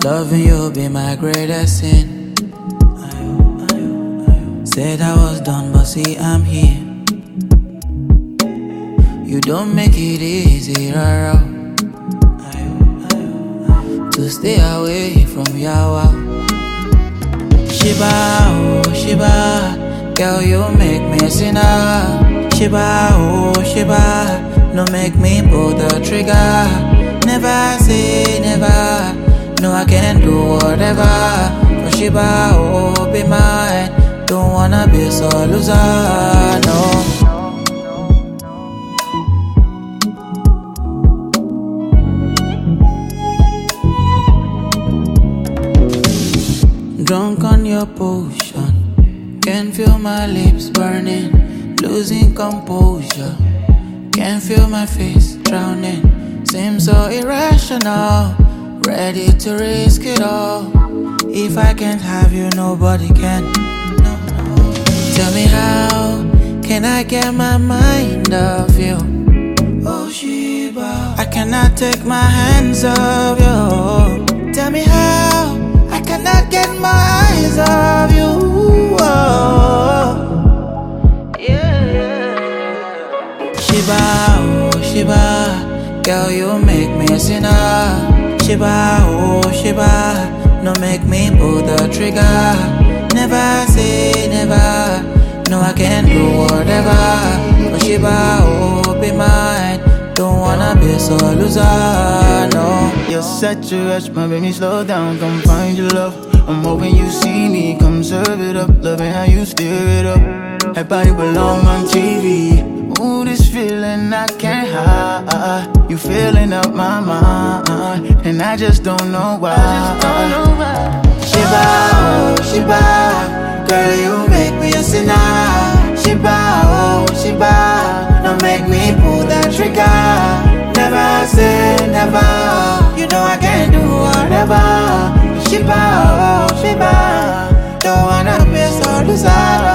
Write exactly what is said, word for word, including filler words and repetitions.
Loving you be my greatest sin. Said I was done, but see I'm here. You don't make it easy, rara, to stay away from Yawa. Shiba, oh Shiba, girl you make me a sinner. Shiba, oh Shiba, no make me pull the trigger. Never say never, no I can do whatever. For Shiba, oh be mine, don't wanna be so loser, no. Drunk on your potion, can feel my lips burning, losing composure. Can feel my face drowning, seems so irrational. Ready to risk it all. If I can't have you, nobody can. No, no. Tell me how can I get my mind off you? Oh Shiba, I cannot take my hands off you. Tell me how I cannot get my eyes off you. Oh, yeah. Shiba, oh Shiba, girl you make me a sinner. Shiba, oh Shiba, no make me pull the trigger. Never say never, no I can do whatever. For Shiba, oh be mine, don't wanna be so loser, no. You're such a rush, my baby, slow down, come find your love. I'm hoping you see me, come serve it up. Loving how you stir it up, that body belong on T V. Ooh, this feeling I can't hide. You filling up my mind, and I just don't know why. I just don't know why. Shiba, oh Shiba, girl you make me a sinner. Shiba, oh Shiba, don't make me pull that trigger. Never say never, you know I can do whatever. Shiba, oh Shiba, don't wanna be so loser.